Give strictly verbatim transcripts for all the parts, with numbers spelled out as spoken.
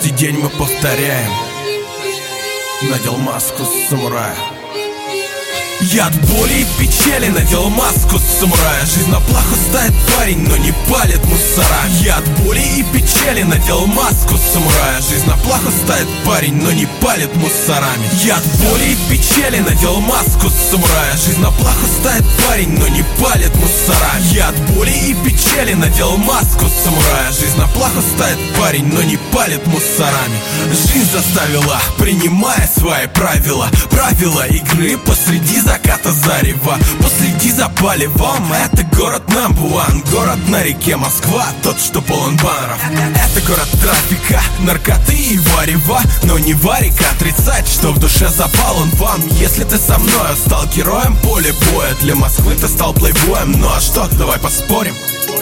Каждый день мы повторяем: надел маску самурая. Я от боли и печали надел маску самурая. Жизнь на плаху ставит парень, но не палит мусора. Я от боли и печали надел маску самурая. Жизнь на плаху ставит парень, но не палит мусорами. Я от боли и печали надел маску самурая. Жизнь на плаху ставит парень, но не палит мусора. Я от боли и печали надел маску самурая. Жизнь на плаху ставит парень, но не палит мусорами. Жизнь заставила, принимая свои правила. Правила игры посреди заката зарева. Последи за палевом. Это город number one, город на реке Москва, тот, что полон баннеров. Это город трафика, наркоты и варева. Но не варик отрицать, что в душе запал он вам. Если ты со мной стал героем поля боя, для Москвы ты стал плейбоем. Ну а что, давай поспорим.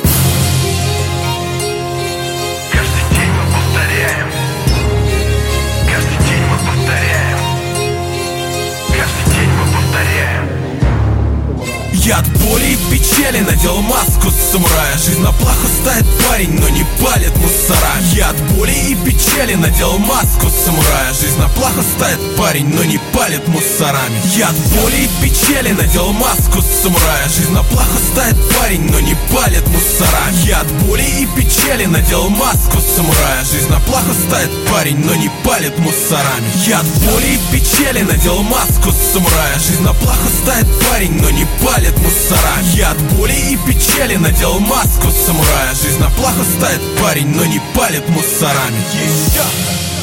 Каждый день мы повторяем. Каждый день мы повторяем. Каждый день мы повторяем. Я от боли и печали надел маску самурая. Жизнь на плаху ставит парень, но не палит мусора. Я от боли и печали надел маску самурая. Жизнь на плаху ставит парень, но не палит мусорами. Я от боли и печали надел маску самурая. Жизнь на плаху ставит парень, но не палит мусора. Я от боли и печали надел маску самурая. Жизнь на плаху ставит парень, но не палит мусорами. Я от боли и печали надел маску самурая. Жизнь на плаху ставит парень, но не палит мусора. Я от боли и печали надел маску самурая. Жизнь на плаху ставит парень, но не палит мусорами. Еще!